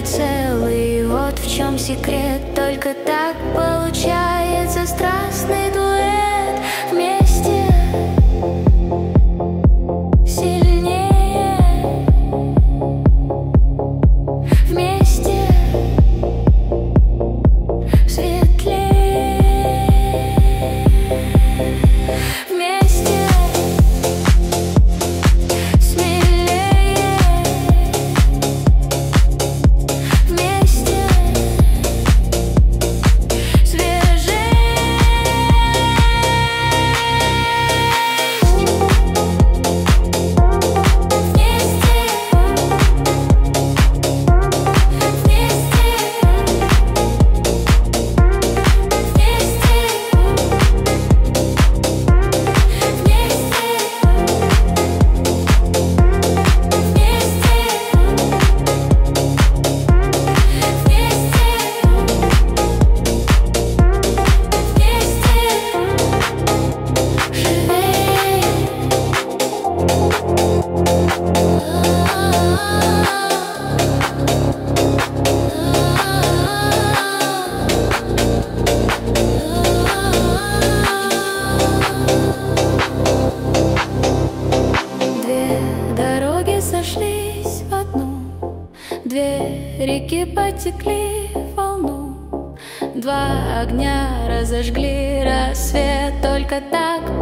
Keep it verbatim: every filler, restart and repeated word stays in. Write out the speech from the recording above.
целый. Вот в чем секрет, только так получается страстный дуэт. Вместе сильнее, вместе светлее, вместе смелее, вместе свежее. Сошлись в одну, две реки потекли в волну, два огня разожгли рассвет. Только так